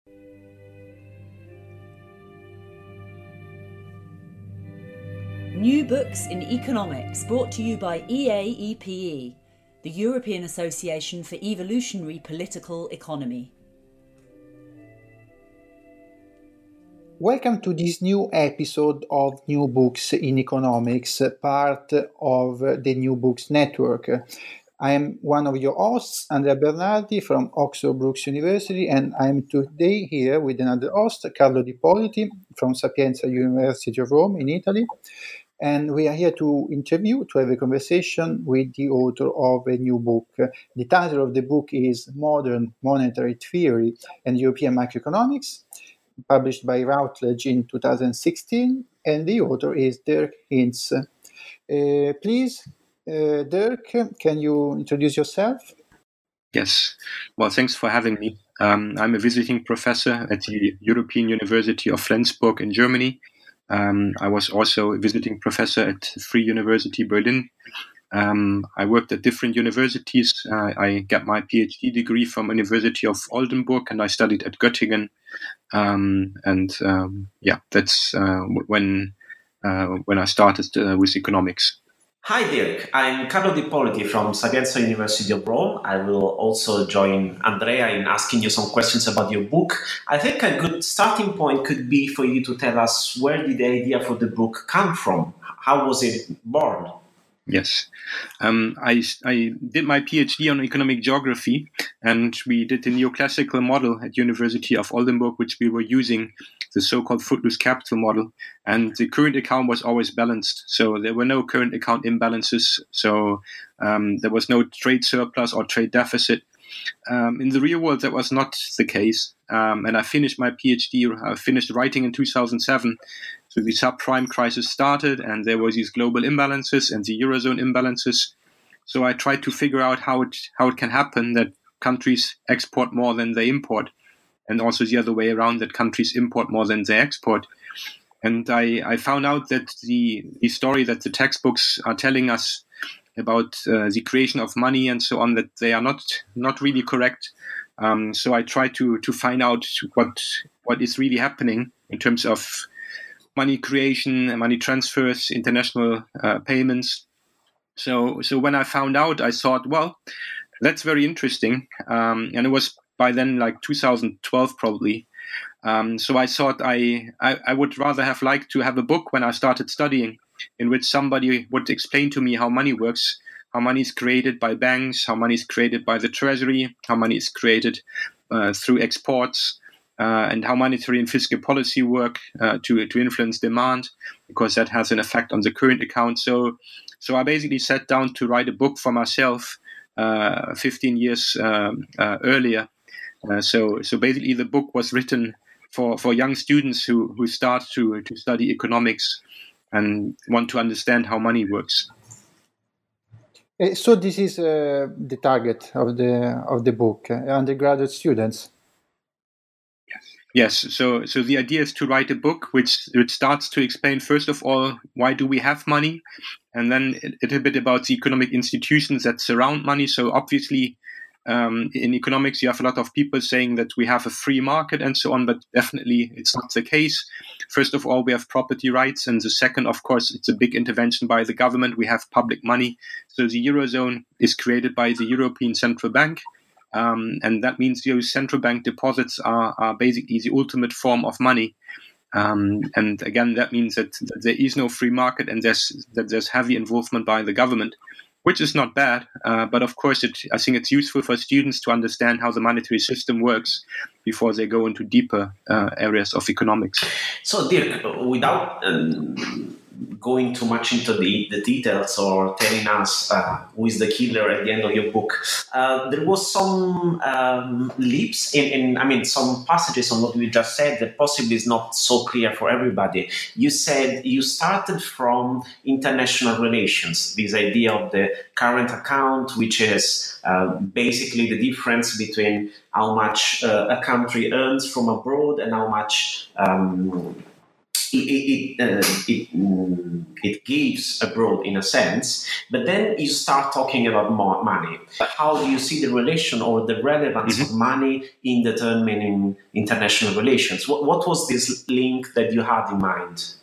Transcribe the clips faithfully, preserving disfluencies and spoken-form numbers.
New Books in Economics, brought to you by E A E P E, the European Association for Evolutionary Political Economy. Welcome to this new episode of New Books in Economics, part of the New Books Network. I am one of your hosts, Andrea Bernardi from Oxford Brookes University, and I am today here with another host, Carlo Di Politi from Sapienza University of Rome in Italy. And we are here to interview, to have a conversation with the author of a new book. The title of the book is Modern Monetary Theory and European Macroeconomics, published by Routledge in two thousand sixteen, and the author is Dirk Hintz. Uh, please, uh, Dirk, can you introduce yourself? Yes. Well, thanks for having me. Um, I'm a visiting professor at the European University of Flensburg in Germany. Um, I was also a visiting professor at Free University Berlin. Um, I worked at different universities. Uh, I got my PhD degree from University of Oldenburg, and I studied at Göttingen. Um, and um, yeah, that's uh, when uh, when I started uh, with economics. Hi Dirk, I'm Carlo Di Politi from Sapienza University of Rome. I will also join Andrea in asking you some questions about your book. I think a good starting point could be for you to tell us where did the idea for the book come from? How was it born? Yes, um, I, I did my PhD on economic geography, and we did the neoclassical model at University of Oldenburg, which we were using, the so-called footloose capital model, and the current account was always balanced. So there were no current account imbalances. So um, there was no trade surplus or trade deficit. Um, in the real world, that was not the case. Um, and I finished my PhD, I finished writing in two thousand seven. So the subprime crisis started, and there were these global imbalances and the Eurozone imbalances. So I tried to figure out how it how it can happen that countries export more than they import, and also the other way around, that countries import more than they export. And I, I found out that the, the story that the textbooks are telling us about uh, the creation of money and so on, that they are not not really correct. Um, so I tried to to find out what what is really happening in terms of money creation, money transfers, international uh, payments. So so when I found out, I thought, well, that's very interesting. Um, and it was by then like two thousand twelve probably. Um, so I thought I, I, I would rather have liked to have a book when I started studying in which somebody would explain to me how money works, how money is created by banks, how money is created by the treasury, how money is created uh, through exports, uh, and how monetary and fiscal policy work uh, to to influence demand, because that has an effect on the current account. So, so I basically sat down to write a book for myself uh, fifteen years um, uh, earlier. Uh, so, so basically, the book was written for, for young students who, who start to to study economics and want to understand how money works. Uh, so this is uh, the target of the of the book, uh, undergraduate students. Yes, so so the idea is to write a book which which starts to explain, first of all, why do we have money, and then a little bit about the economic institutions that surround money. So obviously, um, in economics, you have a lot of people saying that we have a free market and so on, but definitely it's not the case. First of all, we have property rights, and the second, of course, it's a big intervention by the government. We have public money. So the Eurozone is created by the European Central Bank. Um, and that means those central bank deposits are, are basically the ultimate form of money. Um, and again, that means that, that there is no free market, and there's that there's heavy involvement by the government, which is not bad. Uh, but of course, it, I think it's useful for students to understand how the monetary system works before they go into deeper uh, areas of economics. So, Dirk, without um, going too much into the, the details or telling us uh, who is the killer at the end of your book, uh, there was some um, leaps in, in, I mean, some passages on what we just said that possibly is not so clear for everybody. You said you started from international relations, this idea of the current account, which is uh, basically the difference between how much uh, a country earns from abroad and how much um, it it uh, it, mm, it gives abroad in a sense, but then you start talking about more money. How do you see the relation or the relevance mm-hmm. of money in determining international relations? What what was this link that you had in mind?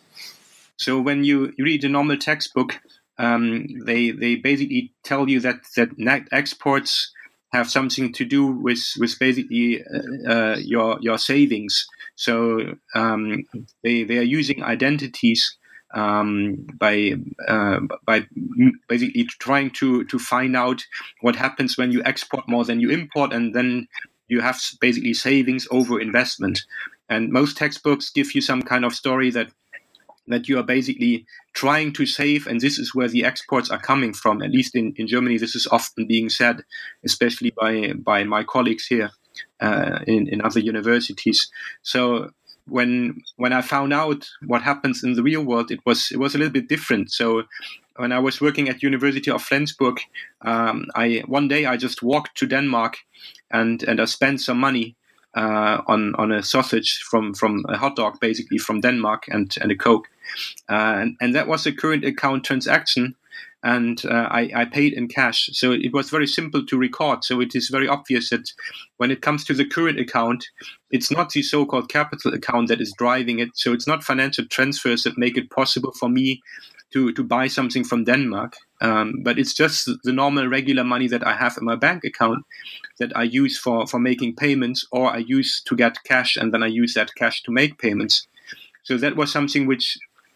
So when you read a normal textbook, um, they they basically tell you that that net exports have something to do with with basically uh, uh, your your savings. So um, they they are using identities um, by uh, by basically trying to to find out what happens when you export more than you import, and then you have basically savings over investment. And most textbooks give you some kind of story that that you are basically trying to save, and this is where the exports are coming from. At least in, in Germany, this is often being said, especially by by my colleagues here uh, in, in other universities. So when when I found out what happens in the real world, it was it was a little bit different. So when I was working at University of Flensburg, um, I one day I just walked to Denmark and, and I spent some money uh, on on a sausage from, from a hot dog, basically from Denmark, and, and a Coke. Uh, and, and that was a current account transaction, and uh, I, I paid in cash. So it was very simple to record. So it is very obvious that when it comes to the current account, it's not the so-called capital account that is driving it. So it's not financial transfers that make it possible for me to, to buy something from Denmark. Um, but it's just the normal regular money that I have in my bank account that I use for, for making payments, or I use to get cash, and then I use that cash to make payments. So that was something which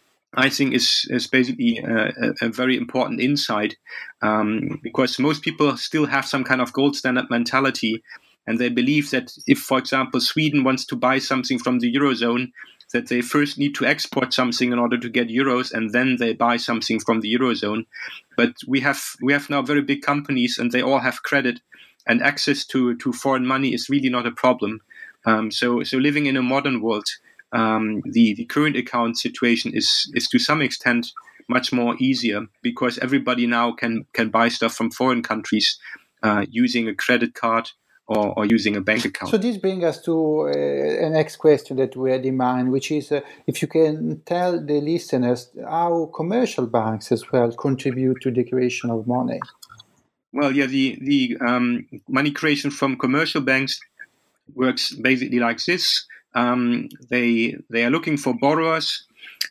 I think is, is basically a, a very important insight, um, because most people still have some kind of gold standard mentality, and they believe that if, for example, Sweden wants to buy something from the Eurozone, that they first need to export something in order to get euros, and then they buy something from the Eurozone. But we have we have now very big companies, and they all have credit, and access to, to foreign money is really not a problem. Um, so so living in a modern world, Um, the, the current account situation is, is to some extent much more easier, because everybody now can, can buy stuff from foreign countries uh, using a credit card or, or using a bank account. So this brings us to uh, a next question that we had in mind, which is uh, if you can tell the listeners how commercial banks as well contribute to the creation of money. Well, yeah, the, the um, money creation from commercial banks works basically like this. Um, they they are looking for borrowers,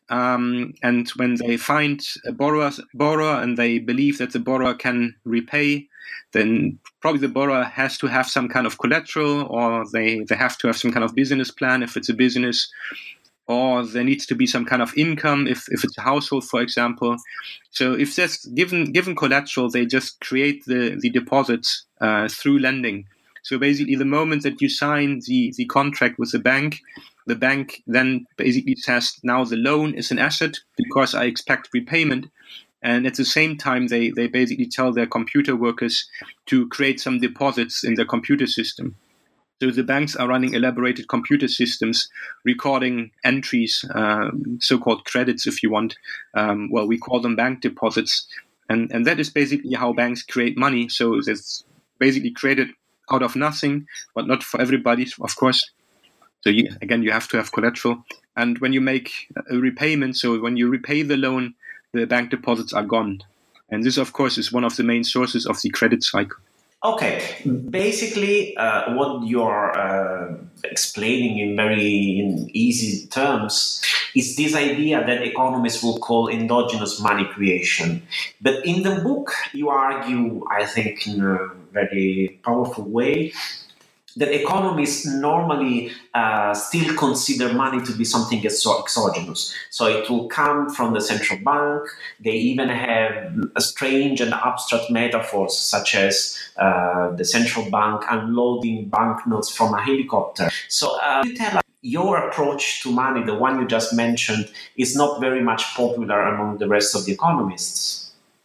um, and when they find a borrower, borrower and they believe that the borrower can repay, then probably the borrower has to have some kind of collateral, or they, they have to have some kind of business plan if it's a business, or there needs to be some kind of income if, if it's a household, for example. So if there's given given collateral, they just create the, the deposits uh, through lending. So basically, the moment that you sign the, the contract with the bank, the bank then basically says, now the loan is an asset because I expect repayment. And at the same time, they, they basically tell their computer workers to create some deposits in their computer system. So the banks are running elaborated computer systems, recording entries, uh, so-called credits, if you want. Um, well, we call them bank deposits. And, and that is basically how banks create money. So it's basically created out of nothing, but not for everybody, of course. So you, again, you have to have collateral. And when you make a repayment, so when you repay the loan, the bank deposits are gone. And this, of course, is one of the main sources of the credit cycle. Okay, basically uh, what you're uh, explaining in very in easy terms is this idea that economists will call endogenous money creation. But in the book, you argue, I think in a very powerful way, that economists normally uh, still consider money to be something exogenous. So it will come from the central bank. They even have a strange and abstract metaphors, such as uh, the central bank unloading banknotes from a helicopter. So uh, you tell us, your approach to money, the one you just mentioned, is not very much popular among the rest of the economists.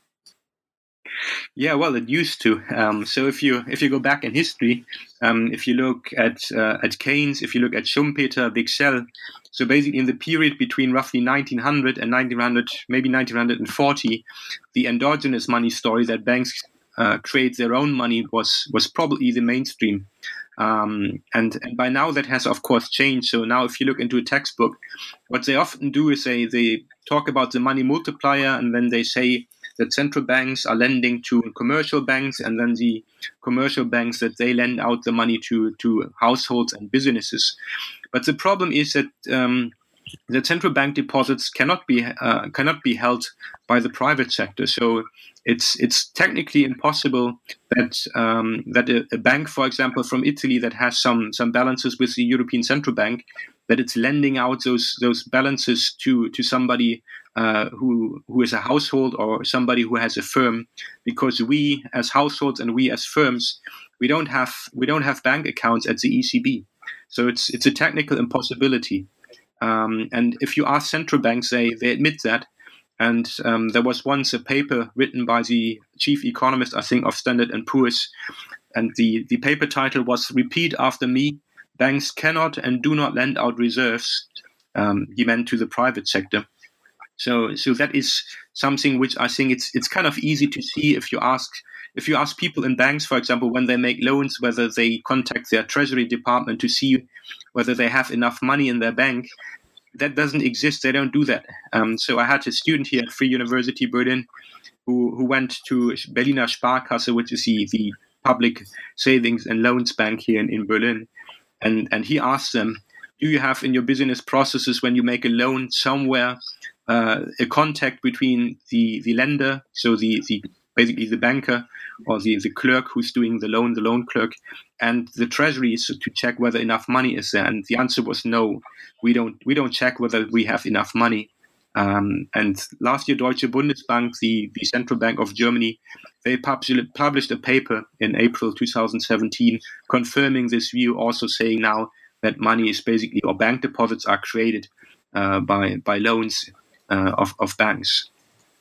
Yeah, well, it used to. Um, so if you if you go back in history, um, if you look at uh, at Keynes, if you look at Schumpeter, Wicksell, so basically in the period between roughly nineteen hundred and nineteen hundred, maybe nineteen forty, the endogenous money story that banks uh, create their own money was was probably the mainstream. Um, and, and by now that has, of course, changed. So now if you look into a textbook, what they often do is they, they talk about the money multiplier, and then they say that central banks are lending to commercial banks, and then the commercial banks that they lend out the money to, to households and businesses. But the problem is that um, the central bank deposits cannot be uh, cannot be held by the private sector. So it's it's technically impossible that um, that a, a bank, for example, from Italy that has some some balances with the European Central Bank, that it's lending out those those balances to to somebody uh, who who is a household or somebody who has a firm, because we as households and we as firms, we don't have we don't have bank accounts at the E C B. So it's it's a technical impossibility. Um, and if you ask central banks, they, they admit that. And um, there was once a paper written by the chief economist, I think, of Standard and Poor's. And the, the paper title was "Repeat After Me, Banks Cannot and Do Not Lend Out Reserves." Um, he meant to the private sector. So so that is something which I think it's it's kind of easy to see if you ask if you ask people in banks, for example, when they make loans, whether they contact their treasury department to see whether they have enough money in their bank. That doesn't exist. They don't do that. Um, so I had a student here at Free University Berlin who, who went to Berliner Sparkasse, which is the, the public savings and loans bank here in, in Berlin. And, and he asked them, do you have in your business processes, when you make a loan somewhere, uh, a contact between the, the lender, so the, the basically the banker or the, the clerk who's doing the loan, the loan clerk, and the treasury so to check whether enough money is there? And the answer was no. We don't we don't check whether we have enough money. Um, and last year, Deutsche Bundesbank, the, the central bank of Germany, they published, published a paper in April twenty seventeen confirming this view, also saying now that money is basically, or bank deposits are created uh, by by loans uh, of, of banks.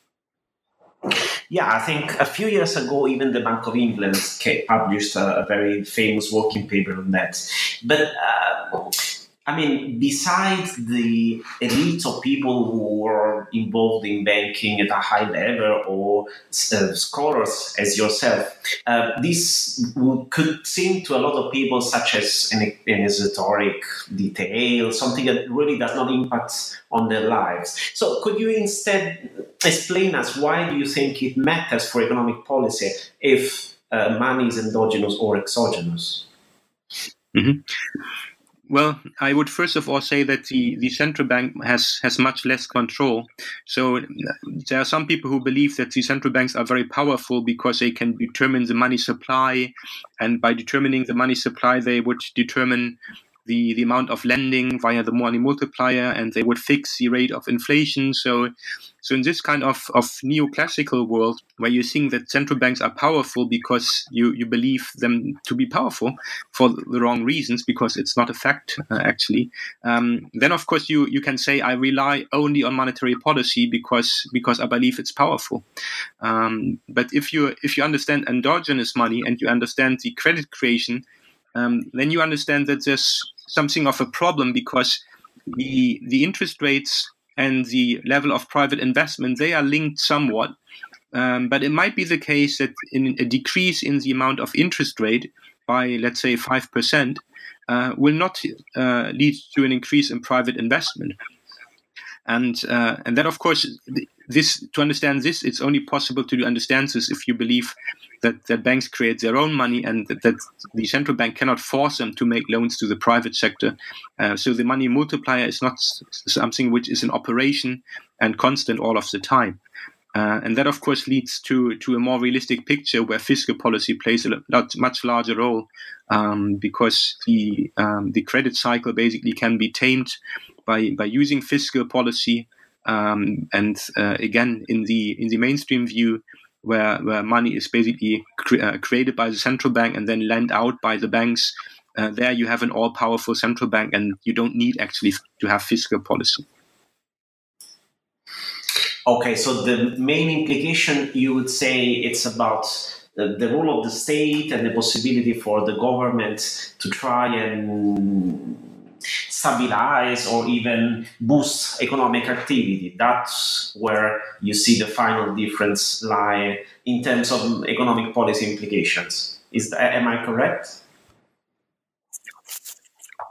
Yeah, I think a few years ago, even the Bank of England published a, a very famous working paper on that. But, uh, I mean, besides the elite of people who are involved in banking at a high level, or uh, scholars as yourself, uh, this would, could seem to a lot of people such as an, an esoteric detail, something that really does not impact on their lives. So could you instead explain us why do you think it matters for economic policy if uh, money is endogenous or exogenous? Mm-hmm. Well, I would first of all say that the, the central bank has, has much less control. So there are some people who believe that the central banks are very powerful because they can determine the money supply. And by determining the money supply, they would determine the, the amount of lending via the money multiplier, and they would fix the rate of inflation. So so in this kind of, of neoclassical world, where you think that central banks are powerful because you, you believe them to be powerful for the wrong reasons, because it's not a fact, uh, actually, um, then of course you, you can say I rely only on monetary policy because because I believe it's powerful. Um, but if you if you understand endogenous money and you understand the credit creation, um, then you understand that there's something of a problem, because the the interest rates and the level of private investment, they are linked somewhat. Um, but it might be the case that in a decrease in the amount of interest rate by, let's say, five percent uh, will not uh, lead to an increase in private investment. And uh, and then, of course, this to understand this, it's only possible to understand this if you believe that, that banks create their own money, and that, that the central bank cannot force them to make loans to the private sector. Uh, so the money multiplier is not something which is in operation and constant all of the time. Uh, and that, of course, leads to, to a more realistic picture where fiscal policy plays a lot, much larger role, um, because the um, the credit cycle basically can be tamed by by using fiscal policy. Um, and uh, again, in the in the mainstream view, where where money is basically cre- uh, created by the central bank and then lent out by the banks, uh, there you have an all-powerful central bank, and you don't need actually to have fiscal policy. Okay, so the main implication, you would say, it's about the, the role of the state and the possibility for the government to try and stabilize or even boost economic activity. That's where you see the final difference lie in terms of economic policy implications. Is that, am I correct?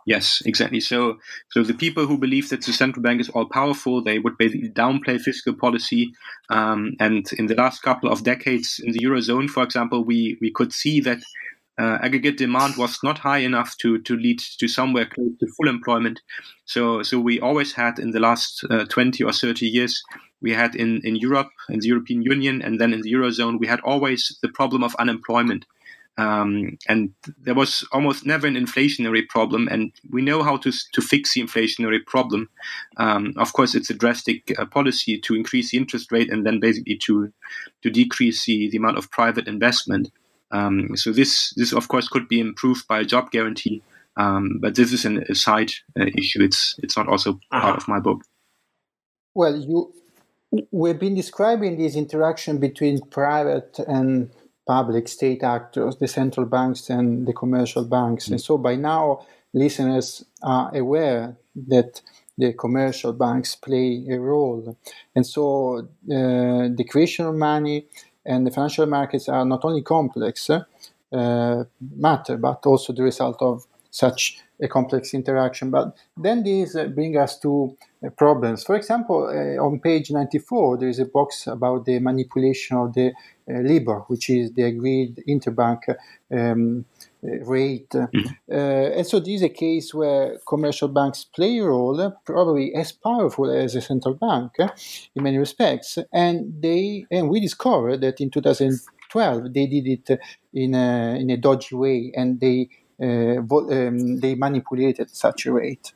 Yes, exactly. So, so the people who believe that the central bank is all powerful, they would basically downplay fiscal policy. Um, and in the last couple of decades, in the eurozone, for example, we we could see that uh, aggregate demand was not high enough to to lead to somewhere close to full employment. So, so we always had in the last uh, twenty or thirty years, we had in in Europe, in the European Union, and then in the eurozone, we had always the problem of unemployment. Um, and there was almost never an inflationary problem, and we know how to to fix the inflationary problem. Um, of course, it's a drastic uh, policy to increase the interest rate and then basically to to decrease the, the amount of private investment. Um, so this this of course could be improved by a job guarantee, um, but this is an, a side uh, issue. It's it's not also Uh-huh. part of my book. Well, you we've been describing this interaction between private and public state actors, the central banks and the commercial banks. Mm-hmm. And so by now, listeners are aware that the commercial banks play a role. And so uh, the creation of money and the financial markets are not only complex uh, matter, but also the result of such a complex interaction. But then these uh, bring us to uh, problems. For example, uh, on page ninety-four, there is a box about the manipulation of the uh, LIBOR, which is the agreed interbank um, rate. Mm-hmm. Uh, and so this is a case where commercial banks play a role, probably as powerful as a central bank uh, in many respects. And they and we discovered that in two thousand twelve, they did it in a, in a dodgy way, and they Uh, um, they manipulated such a rate.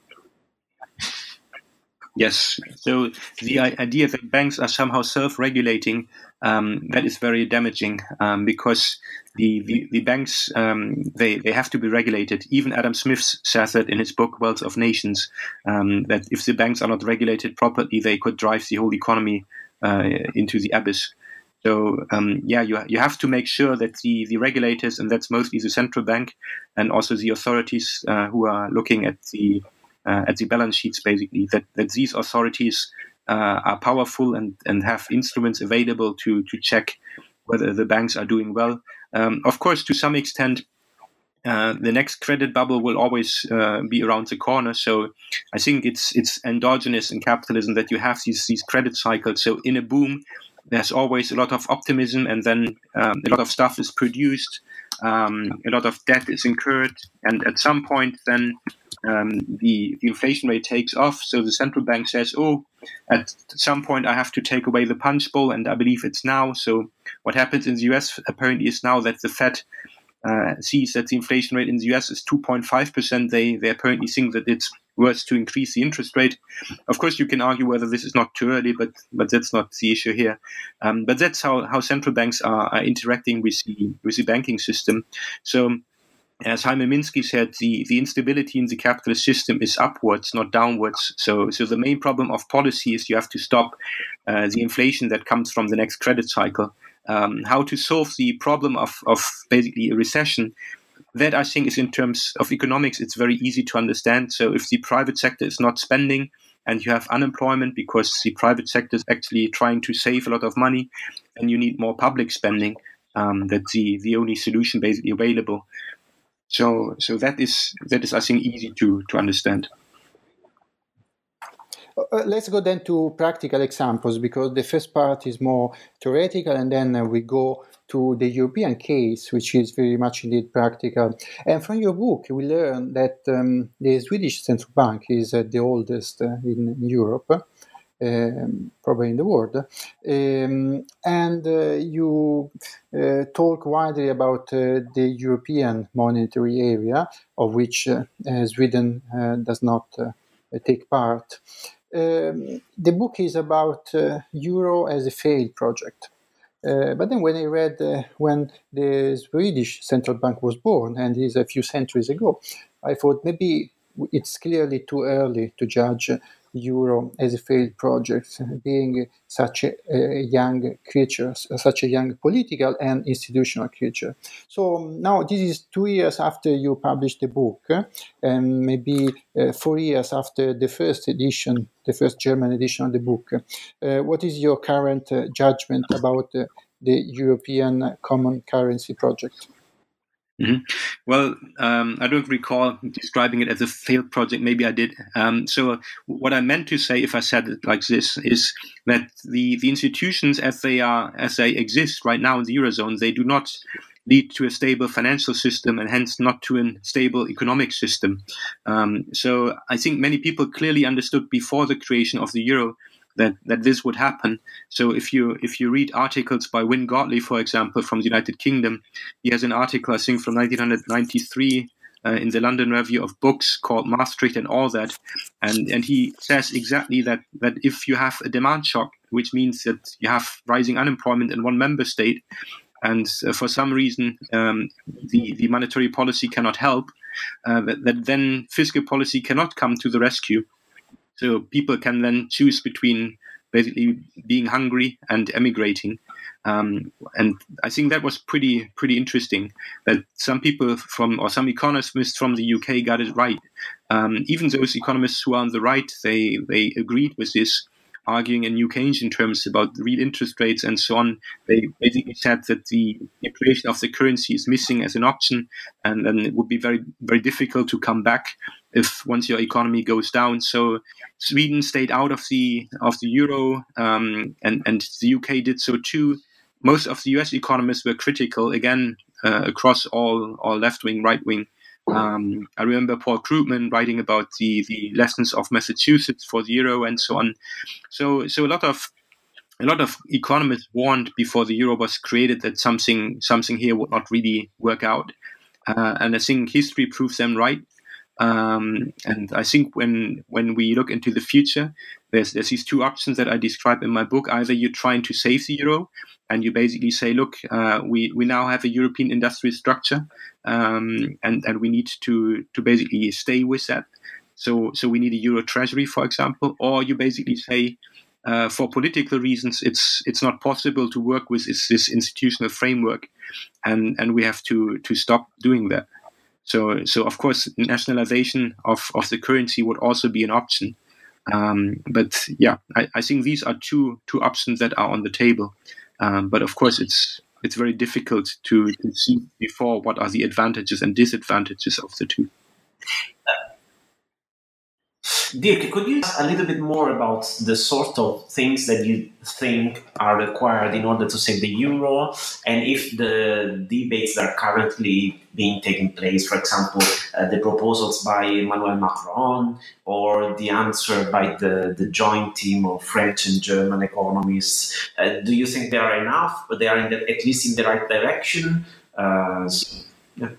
Yes. So the idea that banks are somehow self-regulating, um, that is very damaging um, because the, the, the banks, um, they, they have to be regulated. Even Adam Smith says that in his book, Wealth of Nations, um, that if the banks are not regulated properly, they could drive the whole economy uh, into the abyss. So um, yeah, you you have to make sure that the, the regulators, and that's mostly the central bank, and also the authorities uh, who are looking at the uh, at the balance sheets, basically, that, that these authorities uh, are powerful and, and have instruments available to to check whether the banks are doing well. Um, of course, to some extent, uh, the next credit bubble will always uh, be around the corner. So I think it's it's endogenous in capitalism that you have these these credit cycles. So in a boom, there's always a lot of optimism, and then um, a lot of stuff is produced, um, a lot of debt is incurred, and at some point then um, the, the inflation rate takes off. So the central bank says, oh, at some point I have to take away the punch bowl, and I believe it's now. So what happens in the U S apparently is now that the Fed uh, sees that the inflation rate in the U S is two point five percent. They, they apparently think that it's worth to increase the interest rate. Of course, you can argue whether this is not too early, but but that's not the issue here. Um, but that's how, how central banks are, are interacting with the with the banking system. So, as Jaime Minsky said, the, the instability in the capitalist system is upwards, not downwards. So so the main problem of policy is you have to stop uh, the inflation that comes from the next credit cycle. Um, how to solve the problem of, of basically a recession, that I think is, in terms of economics, it's very easy to understand. So if the private sector is not spending and you have unemployment because the private sector is actually trying to save a lot of money, and you need more public spending, um, that's the, the only solution basically available. So so that is, that is I think, easy to, to understand. Uh, let's go then to practical examples, because the first part is more theoretical, and then uh, we go to the European case, which is very much indeed practical. And from your book, we learn that um, the Swedish central bank is uh, the oldest uh, in Europe, um, probably in the world. Um, and uh, you uh, talk widely about uh, the European monetary area, of which uh, uh, Sweden uh, does not uh, take part. Um, the book is about uh, Euro as a failed project. Uh, but then when I read uh, when the Swedish central bank was born, and it is a few centuries ago, I thought maybe it's clearly too early to judge Euro as a failed project, being such a, a young creature, such a young political and institutional creature. So now this is two years after you published the book, and maybe uh, four years after the first edition, the first German edition of the book. Uh, what is your current uh, judgment about uh, the European Common Currency project? Mm-hmm. Well, um, I don't recall describing it as a failed project. Maybe I did. Um, so what I meant to say, if I said it like this, is that the, the institutions as they are, as they exist right now in the Eurozone, they do not lead to a stable financial system and hence not to a stable economic system. Um, so I think many people clearly understood before the creation of the euro that, that this would happen. So if you if you read articles by Wynne Godley, for example, from the United Kingdom, he has an article, I think, from nineteen ninety-three uh, in the London Review of Books called Maastricht and All That. And, and he says exactly that, that if you have a demand shock, which means that you have rising unemployment in one member state, and uh, for some reason um, the, the monetary policy cannot help, uh, that, that then fiscal policy cannot come to the rescue. So people can then choose between basically being hungry and emigrating. Um, and I think that was pretty pretty interesting, that some people from, or some economists from the U K got it right. Um, even those economists who are on the right, they, they agreed with this, arguing in new Keynesian terms about real interest rates and so on. They basically said that the inflation of the currency is missing as an option, and then it would be very, very difficult to come back if once your economy goes down. So Sweden stayed out of the of the euro, um, and and the U K did so too. Most of the U S economists were critical, again, uh, across all all left wing, right wing. Um, I remember Paul Krugman writing about the, the lessons of Massachusetts for the euro and so on. So so a lot of a lot of economists warned before the euro was created that something something here would not really work out, uh, and I think history proves them right. Um, and I think when when we look into the future, there's there's these two options that I describe in my book. Either you're trying to save the euro, and you basically say, look, uh, we we now have a European industrial structure, um, and and we need to to basically stay with that. So so we need a euro treasury, for example. Or you basically say, uh, for political reasons, it's it's not possible to work with this, this institutional framework, and and we have to to stop doing that. So, so of course, nationalization of, of the currency would also be an option. Um, but yeah, I, I think these are two two options that are on the table. Um, but of course, it's it's very difficult to, to see before what are the advantages and disadvantages of the two. Dirk, could you ask a little bit more about the sort of things that you think are required in order to save the euro, and if the debates that are currently being taken place, for example, uh, the proposals by Emmanuel Macron or the answer by the, the joint team of French and German economists, uh, do you think they are enough, but they are in the, at least in the right direction? Uh, so, yeah.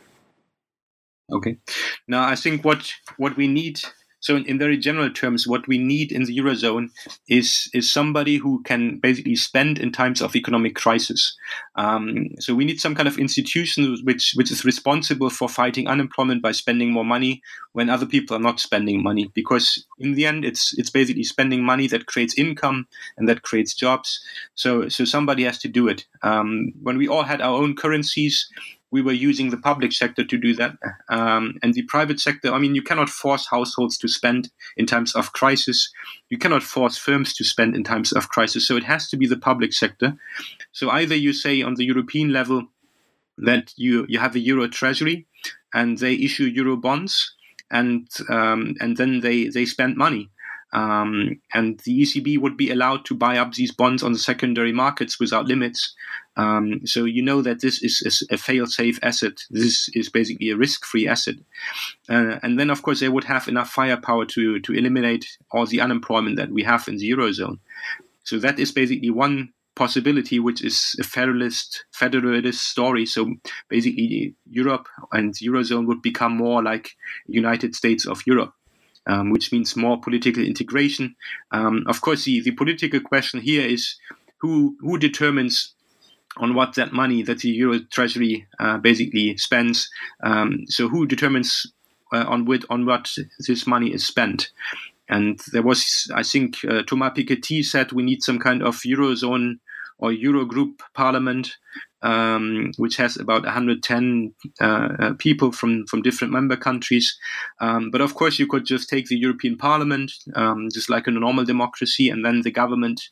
Okay. Now, I think what what we need. So in, in very general terms, what we need in the Eurozone is is somebody who can basically spend in times of economic crisis. Um, so we need some kind of institution which which is responsible for fighting unemployment by spending more money when other people are not spending money. Because in the end, it's it's basically spending money that creates income and that creates jobs. So so somebody has to do it. Um, when we all had our own currencies, we were using the public sector to do that. Um, and the private sector, I mean, you cannot force households to spend in times of crisis. You cannot force firms to spend in times of crisis. So it has to be the public sector. So either you say on the European level that you, you have a euro treasury and they issue euro bonds, and um, and then they, they spend money. Um, and the E C B would be allowed to buy up these bonds on the secondary markets without limits. Um, so you know that this is a fail-safe asset. This is basically a risk-free asset. Uh, and then, of course, they would have enough firepower to, to eliminate all the unemployment that we have in the Eurozone. So that is basically one possibility, which is a federalist, federalist story. So basically, Europe and the Eurozone would become more like United States of Europe. Um, which means more political integration. Um, of course, the, the political question here is who who determines on what that money that the Euro Treasury uh, basically spends. Um, so who determines uh, on with on what this money is spent? And there was, I think, uh, Thomas Piketty said we need some kind of Eurozone or Eurogroup parliament, um, which has about one hundred ten uh, people from, from different member countries. Um, but of course, you could just take the European Parliament, um, just like in a normal democracy, and then the government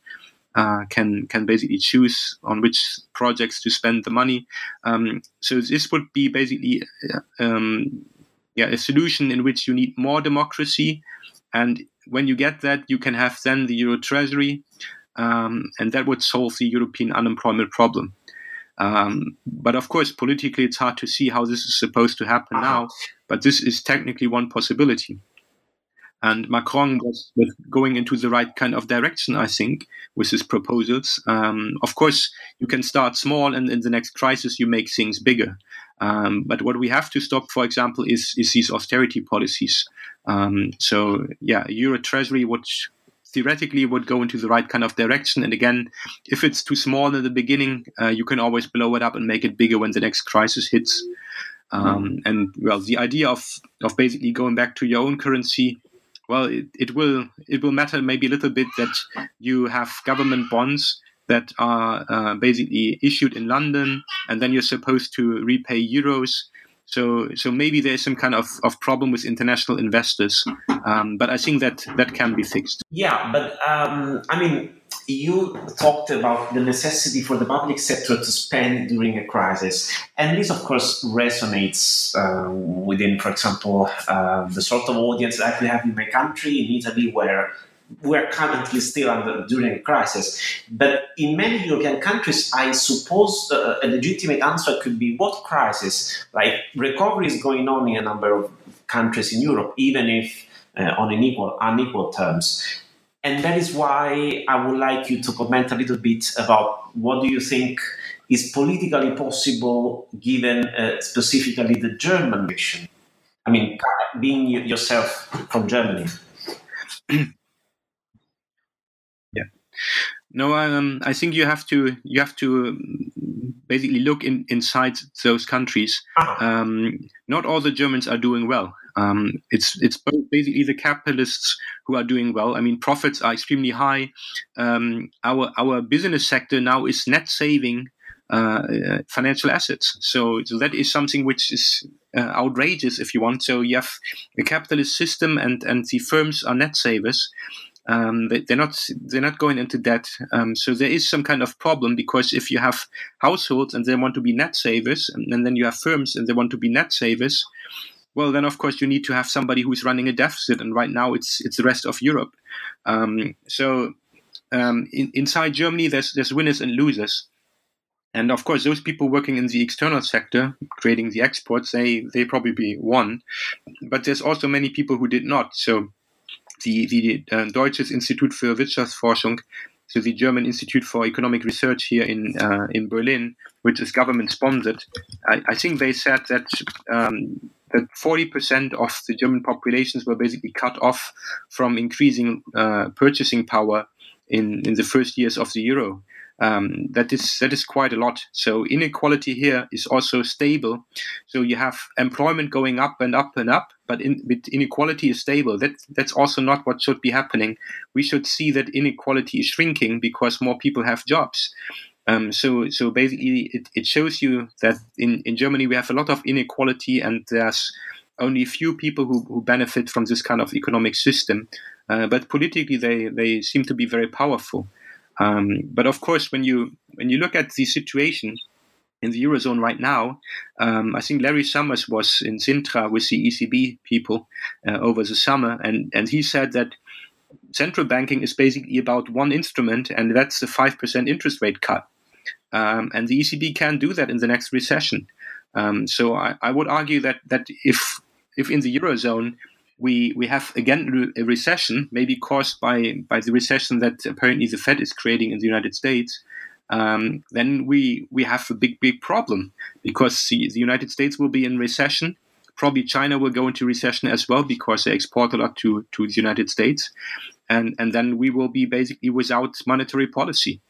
uh, can can basically choose on which projects to spend the money. Um, so this would be basically um, yeah a solution in which you need more democracy, and when you get that, you can have then the Euro Treasury, um, and that would solve the European unemployment problem. Um, but of course, politically, it's hard to see how this is supposed to happen uh-huh. now. But this is technically one possibility. And Macron was, was going into the right kind of direction, I think, with his proposals. Um, of course, you can start small, and in the next crisis, you make things bigger. Um, but what we have to stop, for example, is, is these austerity policies. Um, so, yeah, a Euro Treasury would theoretically would go into the right kind of direction. And again, if it's too small in the beginning, uh, you can always blow it up and make it bigger when the next crisis hits. Um, and, well, the idea of, of basically going back to your own currency, well, it, it will it will matter maybe a little bit that you have government bonds that are uh, basically issued in London, and then you're supposed to repay euros. So so maybe there's some kind of, of problem with international investors. Um, but I think that that can be fixed. Yeah, but um, I mean, you talked about the necessity for the public sector to spend during a crisis. And this, of course, resonates uh, within, for example, uh, the sort of audience that we have in my country, in Italy, where we're currently still under during a crisis. But in many European countries, I suppose uh, a legitimate answer could be what crisis? Like recovery is going on in a number of countries in Europe, even if uh, on unequal, unequal terms. And that is why I would like you to comment a little bit about what do you think is politically possible given uh, specifically the German election. I mean, being yourself from Germany. Yeah. No, um, I think you have to you have to basically look in, inside those countries. Uh-huh. Um, not all the Germans are doing well. Um, it's it's basically the capitalists who are doing well. I mean, profits are extremely high. Um, our our business sector now is net saving uh, uh, financial assets. So, so that is something which is uh, outrageous, if you want. So you have a capitalist system, and, and the firms are net savers. Um, they, they're not they're not going into debt. Um, so there is some kind of problem, because if you have households and they want to be net savers, and, and then you have firms and they want to be net savers, well, then of course you need to have somebody who's running a deficit, and right now it's it's the rest of Europe. Um, so um, in, inside Germany, there's there's winners and losers, and of course those people working in the external sector, creating the exports, they they probably won, but there's also many people who did not. So the the uh, Deutsches Institut für Wirtschaftsforschung, so the German Institute for Economic Research here in uh, in Berlin, which is government sponsored, I, I think they said that. Um, that forty percent of the German populations were basically cut off from increasing uh, purchasing power in, in the first years of the euro. Um, that is that is quite a lot. So inequality here is also stable. So you have employment going up and up and up, but in, but inequality is stable. That that's also not what should be happening. We should see that inequality is shrinking because more people have jobs. Um, so, so basically, it, it shows you that in, in Germany we have a lot of inequality, and there's only a few people who, who benefit from this kind of economic system. Uh, but politically, they, they seem to be very powerful. Um, but of course, when you when you look at the situation in the Eurozone right now, um, I think Larry Summers was in Sintra with the E C B people uh, over the summer, and, and he said that central banking is basically about one instrument, and that's the five percent interest rate cut. Um, and the E C B can do that in the next recession. Um, so I, I would argue that that if if in the Eurozone we we have again a recession, maybe caused by, by the recession that apparently the Fed is creating in the United States, um, then we we have a big, big problem, because the, the United States will be in recession. Probably China will go into recession as well, because they export a lot to, to the United States. And, and then we will be basically without monetary policy.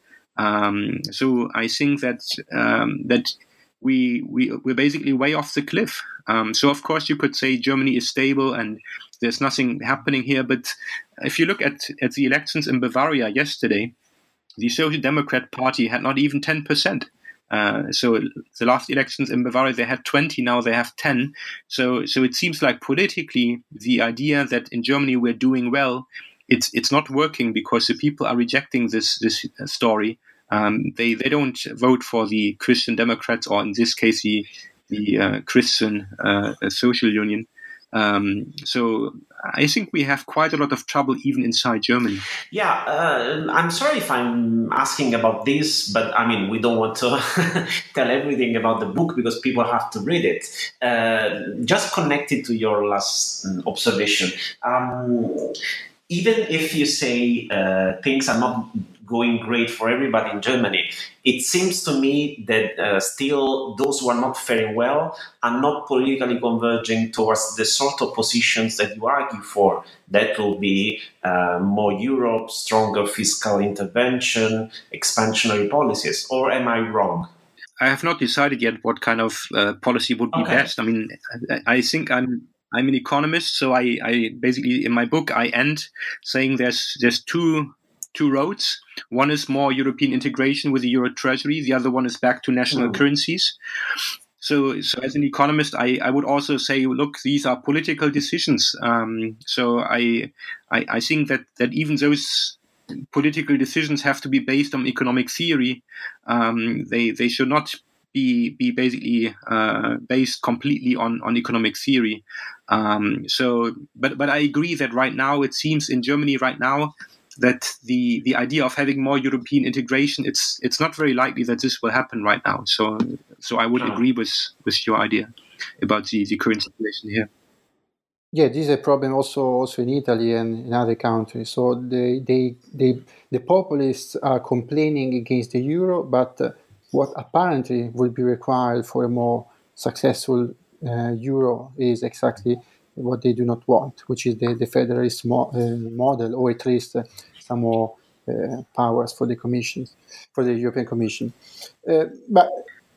Um, so I think that um, that we, we, we're basically way off the cliff. Um, so of course you could say Germany is stable and there's nothing happening here. But if you look at, at the elections in Bavaria yesterday, the Social Democrat Party had not even ten percent. Uh, so the last elections in Bavaria, they had twenty, now they have ten. So so it seems like politically the idea that in Germany we're doing well it's it's not working because the people are rejecting this this story. Um, they they don't vote for the Christian Democrats, or in this case the the uh, Christian uh, Social Union. Um, so I think we have quite a lot of trouble even inside Germany. Yeah, uh, I'm sorry if I'm asking about this, but I mean, we don't want to tell everything about the book because people have to read it. Uh, just connected to your last observation, um, even if you say uh, things are not going great for everybody in Germany, it seems to me that uh, still those who are not faring well are not politically converging towards the sort of positions that you argue for. That will be uh, more Europe, stronger fiscal intervention, expansionary policies. Or am I wrong? I have not decided yet what kind of uh, policy would be Okay. best. I mean, I, I think I'm I'm an economist, so I, I basically in my book I end saying there's there's two. Two roads. One is more European integration with the Euro Treasury. The other one is back to national mm. currencies. So, so as an economist, I, I would also say, look, these are political decisions. Um, so I, I I think that that even those political decisions have to be based on economic theory. Um, they they should not be be basically uh, based completely on on economic theory. Um, so, but but I agree that right now it seems in Germany right now that the, the idea of having more European integration, it's it's not very likely that this will happen right now. So so I would agree with, with your idea about the, the current situation here. Yeah, this is a problem also also in Italy and in other countries. So they they, they the populists are complaining against the euro, but uh, what apparently will be required for a more successful uh, euro is exactly what they do not want, which is the, the federalist mo- uh, model, or at least uh, some more uh, powers for the Commission, for the European Commission. Uh, but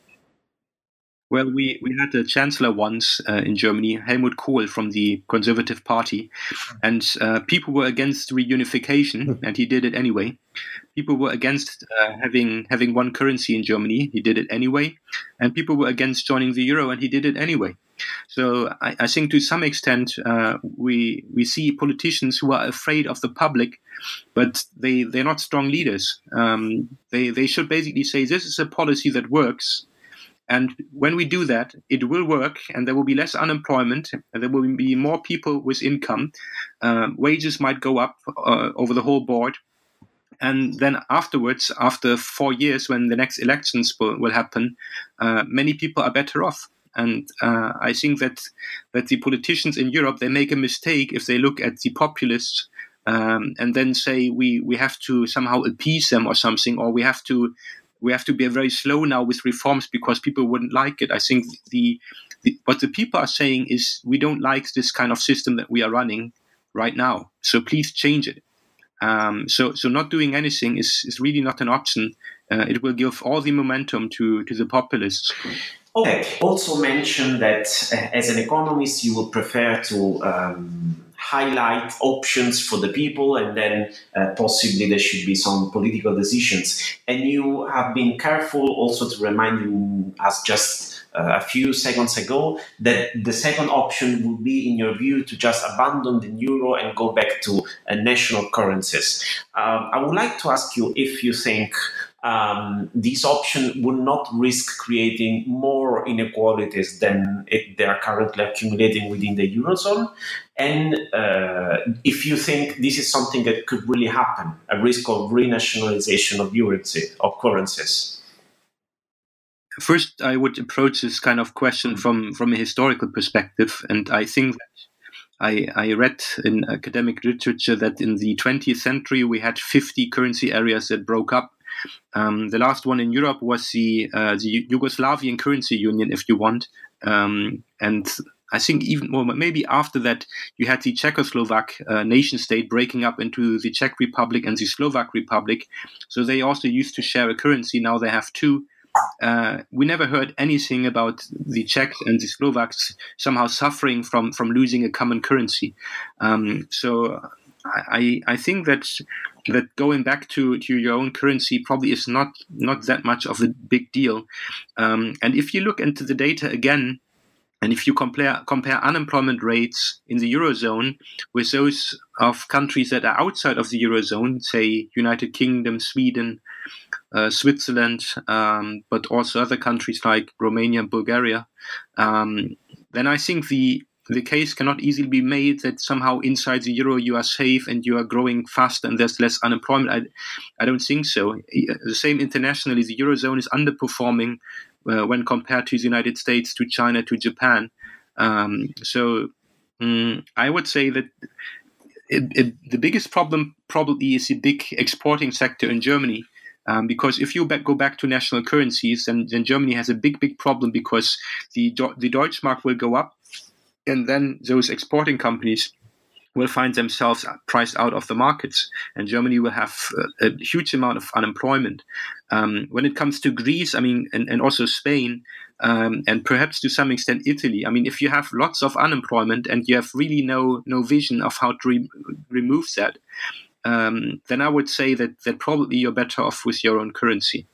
Well, we, we had a chancellor once uh, in Germany, Helmut Kohl from the Conservative Party, and uh, people were against reunification, and he did it anyway. People were against uh, having having one currency in Germany, he did it anyway, and people were against joining the euro, and he did it anyway. So I, I think to some extent uh, we we see politicians who are afraid of the public, but they they're not strong leaders. Um, they they should basically say this is a policy that works. And when we do that, it will work, and there will be less unemployment, and there will be more people with income. Um, wages might go up uh, over the whole board. And then afterwards, after four years, when the next elections will, will happen, uh, many people are better off. And uh, I think that that the politicians in Europe, they make a mistake if they look at the populists um, and then say we, we have to somehow appease them or something, or we have to we have to be very slow now with reforms because people wouldn't like it. I think the, the what the people are saying is we don't like this kind of system that we are running right now. So please change it. Um, so so not doing anything is, is really not an option. Uh, it will give all the momentum to, to the populists. Okay. Also mention that uh, as an economist, you would prefer to um, highlight options for the people, and then uh, possibly there should be some political decisions. And you have been careful also to remind us just uh, a few seconds ago that the second option would be, in your view, to just abandon the euro and go back to uh, national currencies. Um, I would like to ask you if you think Um, this option would not risk creating more inequalities than it, they are currently accumulating within the Eurozone. And uh, if you think this is something that could really happen, a risk of renationalization of currency, of currencies. First, I would approach this kind of question from, from a historical perspective. And I think that I, I read in academic literature that in the twentieth century, we had fifty currency areas that broke up. Um, the last one in Europe was the uh, the Yugoslavian currency union, if you want, um, and I think even well, maybe after that you had the Czechoslovak uh, nation state breaking up into the Czech Republic and the Slovak Republic. So they also used to share a currency. Now they have two. Uh, we never heard anything about the Czechs and the Slovaks somehow suffering from from losing a common currency. Um, so. I, I think that that going back to, to your own currency probably is not, not that much of a big deal. Um, and if you look into the data again, And if you compare compare unemployment rates in the Eurozone with those of countries that are outside of the Eurozone, say United Kingdom, Sweden, uh, Switzerland, um, but also other countries like Romania and Bulgaria, um, then I think the the case cannot easily be made that somehow inside the euro you are safe and you are growing faster and there's less unemployment. I, I don't think so. The same internationally, the Eurozone is underperforming uh, when compared to the United States, to China, to Japan. Um, so um, I would say that it, it, the biggest problem probably is the big exporting sector in Germany. Um, because if you back, go back to national currencies, then, then Germany has a big, big problem, because the the Deutschmark will go up, and then those exporting companies will find themselves priced out of the markets, and Germany will have a, a huge amount of unemployment. Um, when it comes to Greece, I mean, and, and also Spain, um, and perhaps to some extent Italy, I mean, if you have lots of unemployment and you have really no no vision of how to re- remove that, Um, then I would say that, that probably you're better off with your own currency.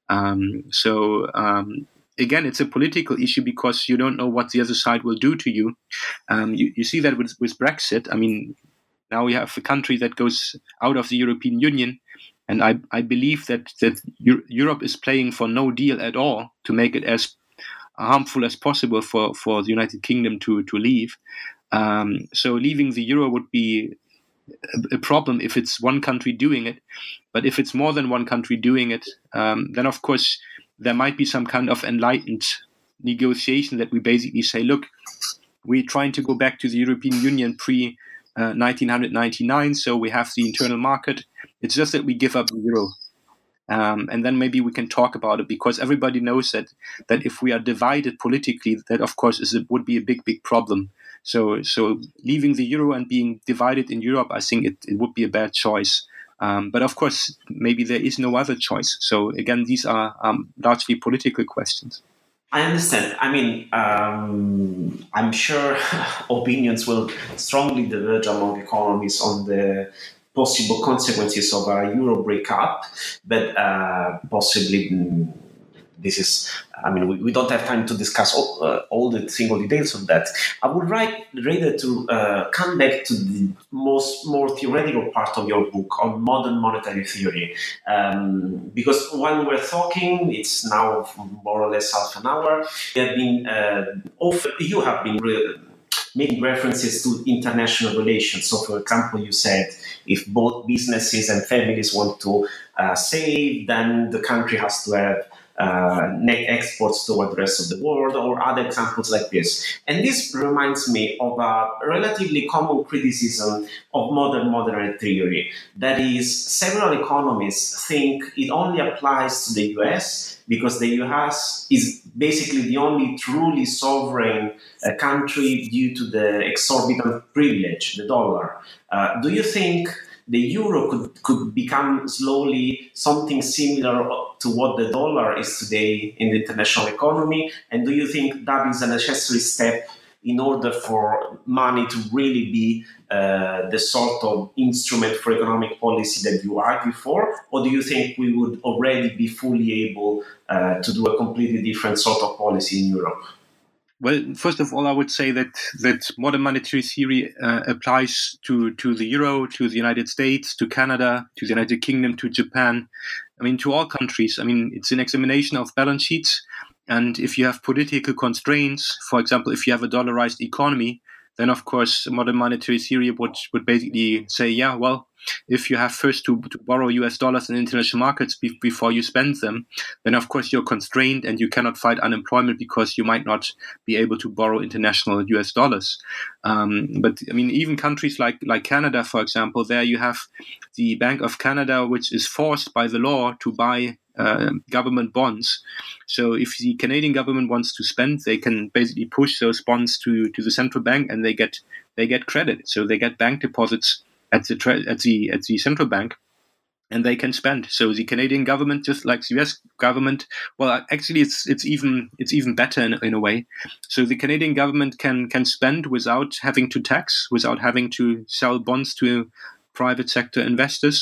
Um, so um, again, it's a political issue because you don't know what the other side will do to you. Um, you, you see that with, with Brexit. I mean, now we have a country that goes out of the European Union, and I, I believe that, that Europe is playing for no deal at all to make it as harmful as possible for, for the United Kingdom to, to leave. Um, so leaving the euro would be a problem if it's one country doing it, but if it's more than one country doing it, um, then of course there might be some kind of enlightened negotiation that we basically say, look, we're trying to go back to the European Union pre uh, nineteen ninety-nine, so we have the internal market. It's just that we give up the euro. Um, and then maybe we can talk about it, because everybody knows that that if we are divided politically, that of course is a, would be a big, big problem. So, so leaving the euro and being divided in Europe, I think it, it would be a bad choice. Um, but of course, maybe there is no other choice. So again, these are um, largely political questions. I understand. I mean, um, I'm sure opinions will strongly diverge among economists on the possible consequences of a euro breakup, but uh, possibly mm, this is, I mean, we, we don't have time to discuss all, uh, all the single details of that. I would like rather to uh, come back to the most more theoretical part of your book on modern monetary theory, um, because when we're talking, it's now more or less half an hour. You have been uh, often, you have been re- making references to international relations. So, for example, you said if both businesses and families want to uh, save, then the country has to have Uh, net exports toward the rest of the world, or other examples like this. And this reminds me of a relatively common criticism of modern monetary theory. That is, several economists think it only applies to the U S because the U S is basically the only truly sovereign uh, country due to the exorbitant privilege, the dollar. Uh, do you think the euro could, could become slowly something similar to what the dollar is today in the international economy? And do you think that is a necessary step in order for money to really be uh, the sort of instrument for economic policy that you argue for? Or do you think we would already be fully able uh, to do a completely different sort of policy in Europe? Well, first of all, I would say that, that modern monetary theory uh, applies to, to the euro, to the United States, to Canada, to the United Kingdom, to Japan. I mean, to all countries. I mean, it's an examination of balance sheets. And if you have political constraints, for example, if you have a dollarized economy, then of course modern monetary theory would, would basically say, yeah, well, if you have first to, to borrow U S dollars in international markets be, before you spend them, then of course you're constrained and you cannot fight unemployment because you might not be able to borrow international U S dollars. Um, but I mean, even countries like, like Canada, for example, there you have the Bank of Canada, which is forced by the law to buy uh, government bonds. So if the Canadian government wants to spend, they can basically push those bonds to, to the central bank, and they get they get credit. So they get bank deposits at the tra- at the at the central bank, and they can spend. So the Canadian government, just like the U S government, well, actually, it's it's even it's even better in, in a way. So the Canadian government can can spend without having to tax, without having to sell bonds to private sector investors.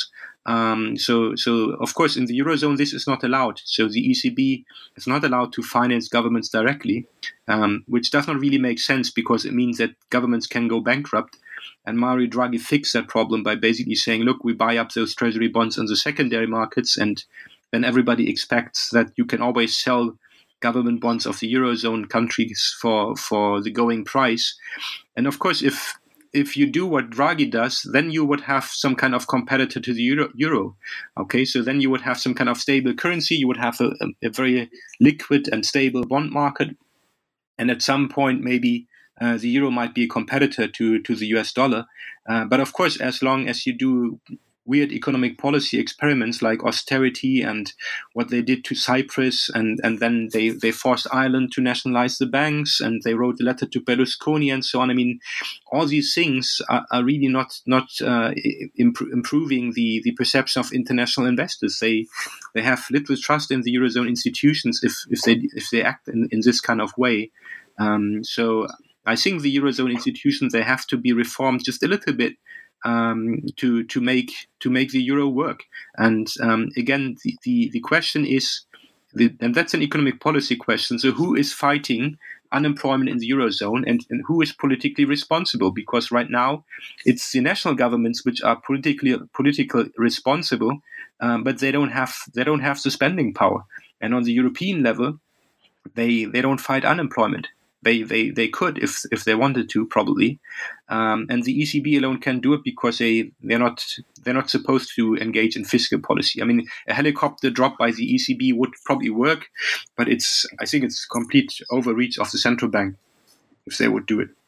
Um, so, so of course, in the Eurozone, this is not allowed. So the E C B is not allowed to finance governments directly, um, which does not really make sense because it means that governments can go bankrupt. And Mario Draghi fixed that problem by basically saying, look, we buy up those treasury bonds on the secondary markets, and then everybody expects that you can always sell government bonds of the Eurozone countries for, for the going price. And of course, if if you do what Draghi does, then you would have some kind of competitor to the euro. euro. Okay, so then you would have some kind of stable currency. You would have a, a very liquid and stable bond market. And at some point, maybe uh, the euro might be a competitor to, to the U S dollar. Uh, but of course, as long as you do weird economic policy experiments like austerity and what they did to Cyprus, and, and then they, they forced Ireland to nationalize the banks, and they wrote a letter to Berlusconi and so on. I mean, all these things are, are really not not uh, imp- improving the, the perception of international investors. They they have little trust in the Eurozone institutions if, if they if they act in, in this kind of way. Um, so I think the Eurozone institutions, they have to be reformed just a little bit Um, to to make to make the euro work. And um, again, the, the, the question is, the, and that's an economic policy question. So who is fighting unemployment in the eurozone, and, and who is politically responsible? Because right now, it's the national governments which are politically politically responsible, um, but they don't have they don't have the spending power. And on the European level, they they don't fight unemployment. They, they they could if if they wanted to, probably, um, and the E C B alone can do it because they they're not they're not supposed to engage in fiscal policy. I mean, a helicopter drop by the E C B would probably work, but it's I think it's complete overreach of the central bank if they would do it.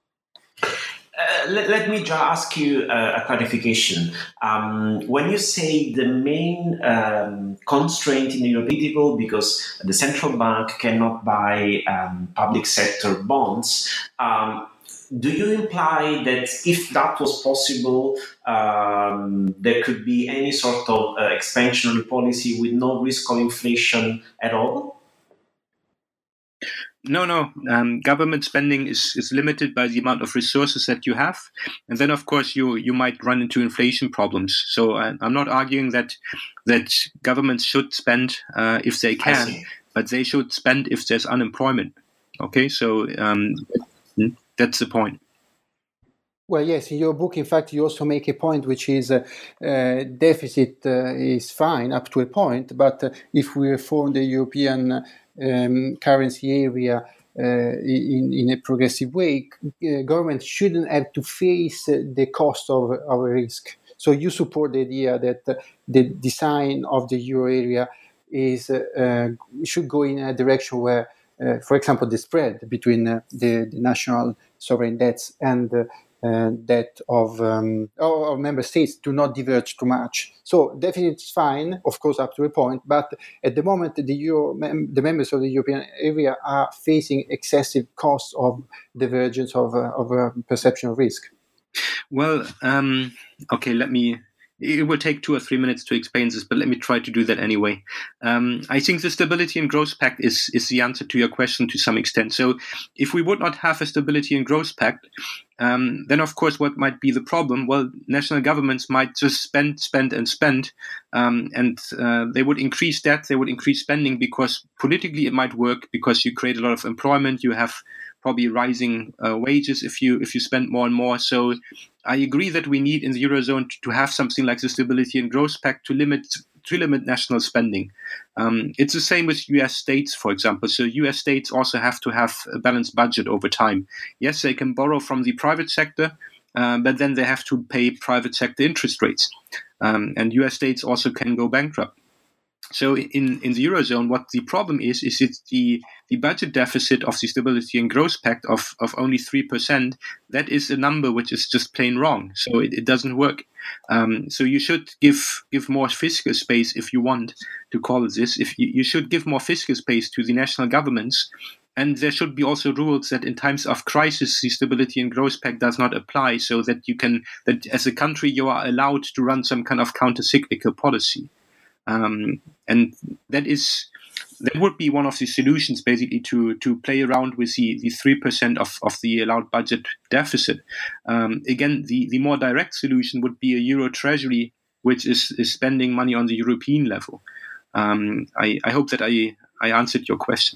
Uh, let, let me just ask you uh, a clarification. Um, when you say the main um, constraint in the European people, because the central bank cannot buy um, public sector bonds, um, do you imply that if that was possible, um, there could be any sort of uh, expansionary policy with no risk of inflation at all? No, no. Um, government spending is, is limited by the amount of resources that you have. And then, of course, you, you might run into inflation problems. So I, I'm not arguing that that governments should spend uh, if they can, but they should spend if there's unemployment. Okay, so um, that's the point. Well, yes, in your book, in fact, you also make a point, which is uh, uh, deficit uh, is fine up to a point, but uh, if we reform the European um, currency area uh, in, in a progressive way, uh, government shouldn't have to face uh, the cost of, of a risk. So you support the idea that uh, the design of the euro area is uh, uh, should go in a direction where, uh, for example, the spread between uh, the, the national sovereign debts and uh, Uh, that of, um, of member states do not diverge too much. So deficit is fine, of course, up to a point. But at the moment, the Euro, mem- the members of the European area are facing excessive costs of divergence of uh, of uh, perception of risk. Well, um, okay, let me. It will take two or three minutes to explain this, but let me try to do that anyway. Um, I think the Stability and Growth Pact is, is the answer to your question to some extent. So if we would not have a Stability and Growth Pact, um, then of course what might be the problem? Well, national governments might just spend, spend and spend, um, and uh, they would increase debt, they would increase spending because politically it might work because you create a lot of employment, you have probably rising uh, wages if you if you spend more and more. So I agree that we need in the Eurozone to, to have something like the Stability and Growth Pact to limit to limit national spending. Um, it's the same with U S states, for example. So U S states also have to have a balanced budget over time. Yes, they can borrow from the private sector, uh, but then they have to pay private sector interest rates. Um, and U S states also can go bankrupt. So in, in the Eurozone, what the problem is, is it's the, the budget deficit of the Stability and Growth Pact of, of only three percent. That is a number which is just plain wrong. So it, it doesn't work. Um, so you should give give more fiscal space, if you want to call it this. If you, you should give more fiscal space to the national governments. And there should be also rules that in times of crisis, the Stability and Growth Pact does not apply, so that you can, that as a country, you are allowed to run some kind of counter-cyclical policy. Um, and that is that would be one of the solutions, basically, to to play around with the the three percent of of the allowed budget deficit. Um, again, the the more direct solution would be a euro treasury which is, is spending money on the European level. Um, I, I hope that I, I answered your question.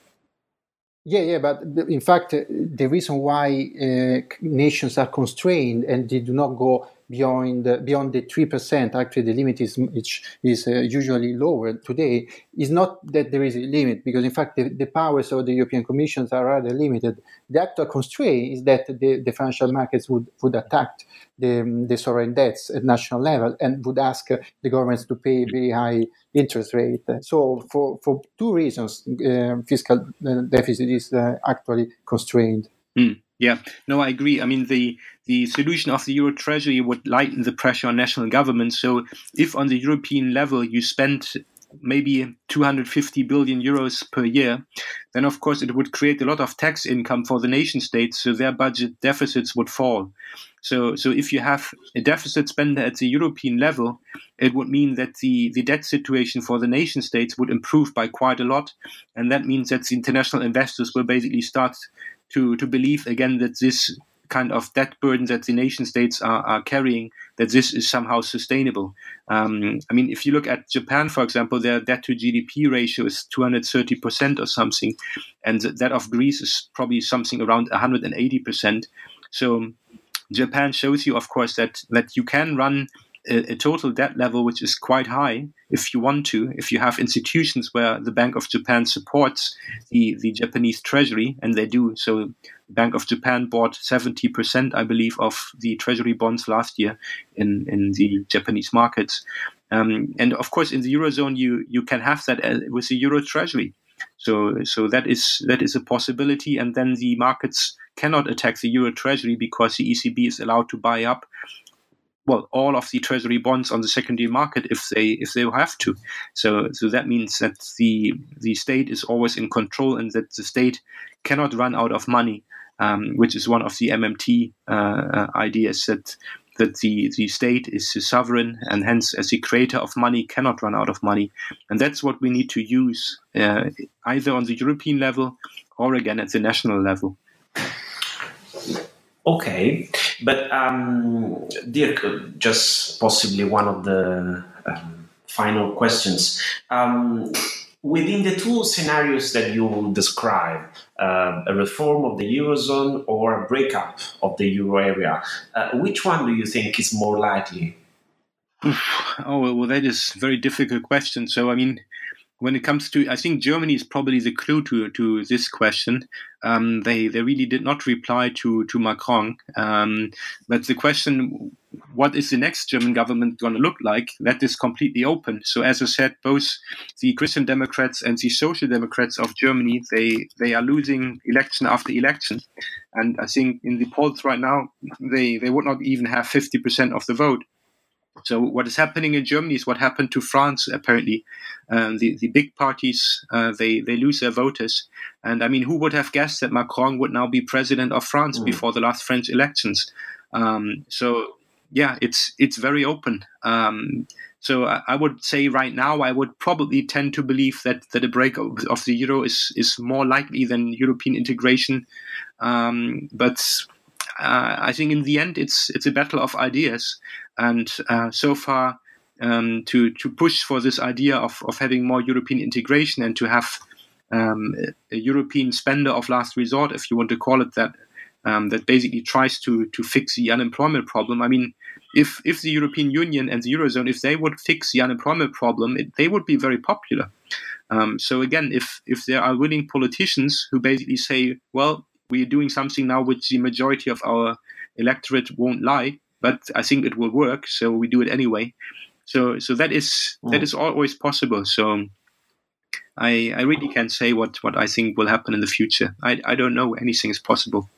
Yeah, yeah, but in fact, uh, the reason why uh, nations are constrained and they do not go beyond uh, beyond the three percent, actually the limit is which is uh, usually lower today, is not that there is a limit, because in fact the, the powers of the European Commission are rather limited. The actual constraint is that the, the financial markets would, would attack the, the sovereign debts at national level and would ask uh, the governments to pay very high interest rate. So for, for two reasons, uh, fiscal uh, deficit is uh, actually constrained. Mm, yeah, no, I agree. I mean, the the solution of the Euro Treasury would lighten the pressure on national governments. So if on the European level you spend maybe two hundred fifty billion euros per year, then of course it would create a lot of tax income for the nation states, so their budget deficits would fall. So, so if you have a deficit spender at the European level, it would mean that the, the debt situation for the nation states would improve by quite a lot. And that means that the international investors will basically start to, to believe again that this kind of debt burden that the nation states are, are carrying, that this is somehow sustainable. Um, I mean, if you look at Japan, for example, their debt to G D P ratio is two hundred thirty percent or something. And that of Greece is probably something around one hundred eighty percent. So Japan shows you, of course, that, that you can run a, a total debt level which is quite high if you want to, if you have institutions where the Bank of Japan supports the, the Japanese treasury, and they do. So the Bank of Japan bought seventy percent, I believe, of the treasury bonds last year in, in the Japanese markets. Um, and of course, in the Eurozone, you, you can have that with the Euro Treasury. So, so that is that is a possibility, and then the markets cannot attack the Euro Treasury because the E C B is allowed to buy up, well, all of the Treasury bonds on the secondary market if they if they have to. So, so that means that the the state is always in control, and that the state cannot run out of money, um, which is one of the M M T uh, ideas that. that the, the state is sovereign, and hence as the creator of money cannot run out of money. And that's what we need to use uh, either on the European level or again at the national level. Okay, but um, Dirk, just possibly one of the um, final questions. Um, Within the two scenarios that you describe, uh, a reform of the Eurozone or a breakup of the Euro area, uh, which one do you think is more likely? Oh, well, that is a very difficult question. So, I mean, when it comes to, I think Germany is probably the clue to to this question. Um, they they really did not reply to to Macron. Um, but the question, what is the next German government going to look like? That is completely open. So as I said, both the Christian Democrats and the Social Democrats of Germany, they they are losing election after election. And I think in the polls right now, they, they would not even have fifty percent of the vote. So what is happening in Germany is what happened to France, apparently. Um, the, the big parties, uh, they, they lose their voters. And I mean, who would have guessed that Macron would now be president of France mm. before the last French elections? Um, so, yeah, it's it's very open. Um, so I, I would say right now, I would probably tend to believe that, that a break of, of the euro is, is more likely than European integration. Um, but uh, I think in the end, it's it's a battle of ideas. And uh, so far, um, to to push for this idea of, of having more European integration and to have um, a, a European spender of last resort, if you want to call it that, um, that basically tries to to fix the unemployment problem. I mean, if if the European Union and the Eurozone, if they would fix the unemployment problem, it, they would be very popular. Um, so again, if if there are willing politicians who basically say, well, we are doing something now which the majority of our electorate won't like, but I think it will work, so we do it anyway. So, so that is mm. that is always possible. So, I I really can't say what, what I think will happen in the future. I I don't know. Anything is possible.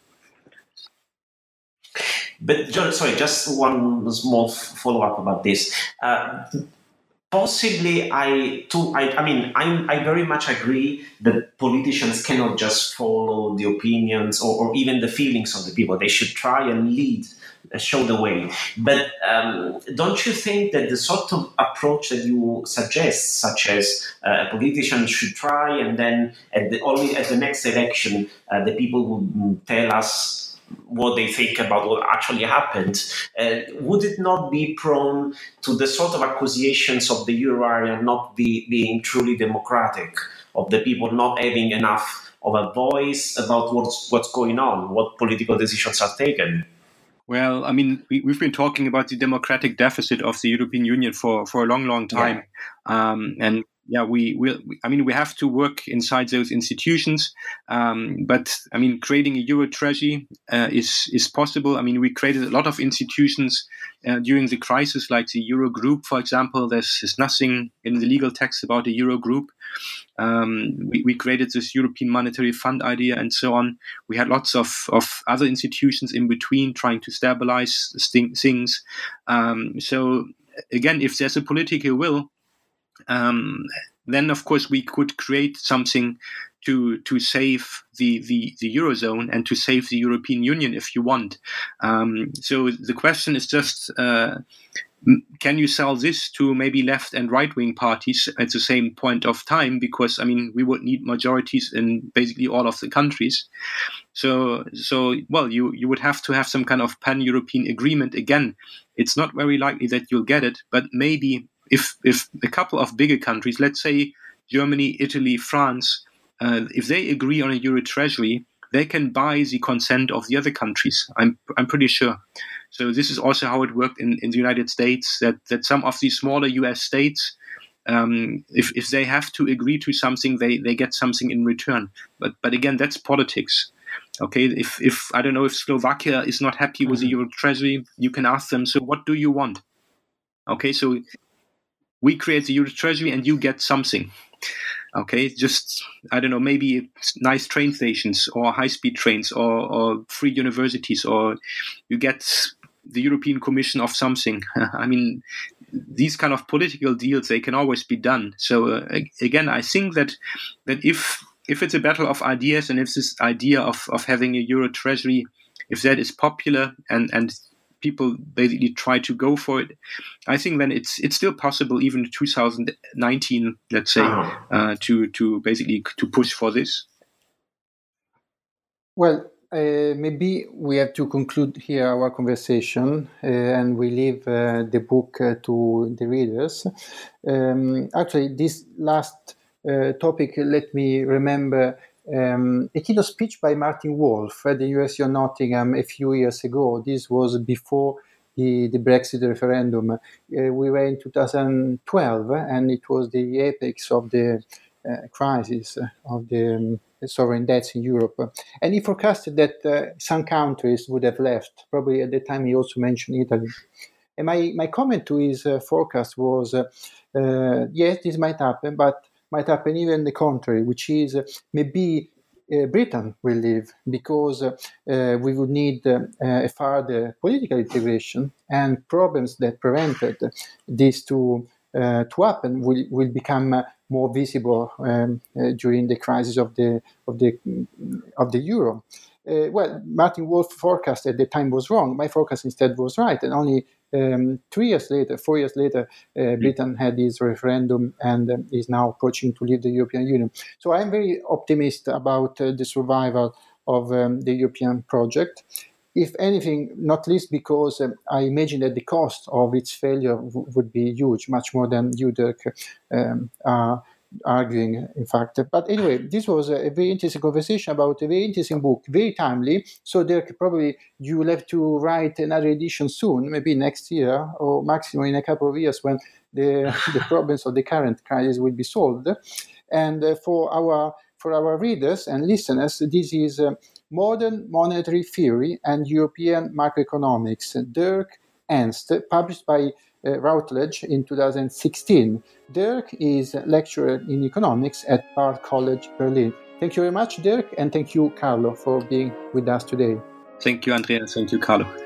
But John, sorry, just one small follow up about this. Uh, possibly, I too. I, I mean, I I very much agree that politicians cannot just follow the opinions or, or even the feelings of the people. They should try and lead. Show the way. But um, don't you think that the sort of approach that you suggest, such as uh, a politician should try and then at the, only at the next election, uh, the people would tell us what they think about what actually happened, uh, would it not be prone to the sort of accusations of the euro area not be, being truly democratic, of the people not having enough of a voice about what's what's going on, what political decisions are taken? Well, I mean, we, we've been talking about the democratic deficit of the European Union for, for a long, long time. Yeah. Um, and yeah, we will. I mean, we have to work inside those institutions. Um, but I mean, creating a Euro treasury uh, is is possible. I mean, we created a lot of institutions uh, during the crisis, like the Euro Group, for example. There's, there's nothing in the legal text about a Euro Group. Um, we, we created this European Monetary Fund idea and so on. We had lots of, of other institutions in between trying to stabilize things. Um, so again, if there's a political will, um, then of course we could create something to to save the, the, the Eurozone and to save the European Union if you want. Um, so the question is just, uh, can you sell this to maybe left and right wing parties at the same point of time? Because I mean, we would need majorities in basically all of the countries. So, so well, you, you would have to have some kind of pan-European agreement. Again, it's not very likely that you'll get it, but maybe if if a couple of bigger countries, let's say Germany, Italy, France, uh, if they agree on a Euro treasury, they can buy the consent of the other countries. I'm I'm pretty sure. So this is also how it worked in, in the United States, that, that some of these smaller U S states, um, if if they have to agree to something, they, they get something in return. But but again, that's politics. Okay, if if I don't know if Slovakia is not happy with the Euro treasury, you can ask them, so what do you want? Okay, so we create the Euro treasury and you get something. Okay, just, I don't know, maybe nice train stations or high-speed trains or, or free universities, or you get the European Commission of something. I mean, these kind of political deals, they can always be done. So uh, again, I think that that if if it's a battle of ideas, and if this idea of, of having a Euro treasury, if that is popular and, and people basically try to go for it, I think then it's it's still possible, even in two thousand nineteen, let's say, uh-huh. uh, to to basically to push for this. Well, uh, maybe we have to conclude here our conversation, uh, and we leave uh, the book uh, to the readers. Um, actually, this last uh, topic, let me remember Um, a keynote speech by Martin Wolf at the University of Nottingham a few years ago. This was before the, the Brexit referendum. Uh, we were in two thousand twelve, and it was the apex of the uh, crisis of the um, sovereign debts in Europe. And he forecasted that uh, some countries would have left. Probably at the time he also mentioned Italy. And my, my comment to his uh, forecast was, uh, uh, yes, this might happen, but might happen even the contrary, which is uh, maybe uh, Britain will leave because uh, uh, we would need uh, a further political integration, and problems that prevented this to uh, to happen will, will become uh, more visible um, uh, during the crisis of the of the of the euro. Uh, well, Martin Wolf's forecast at the time was wrong. My forecast instead was right, and only um, three years later, four years later, uh, Britain had this referendum and uh, is now approaching to leave the European Union. So I'm very optimistic about uh, the survival of um, the European project. If anything, not least because um, I imagine that the cost of its failure w- would be huge, much more than you, Dirk, um, are arguing, in fact. But anyway, this was a very interesting conversation about a very interesting book, very timely. So, Dirk, probably you will have to write another edition soon, maybe next year, or maximum in a couple of years when the, the problems of the current crisis will be solved. And uh, for our for our readers and listeners, this is uh, Modern Monetary Theory and European Macroeconomics, Dirk Ernst, published by uh, Routledge in two thousand sixteen. Dirk is a lecturer in economics at Bard College, Berlin. Thank you very much, Dirk, and thank you, Carlo, for being with us today. Thank you, Andreas. Thank you, Carlo.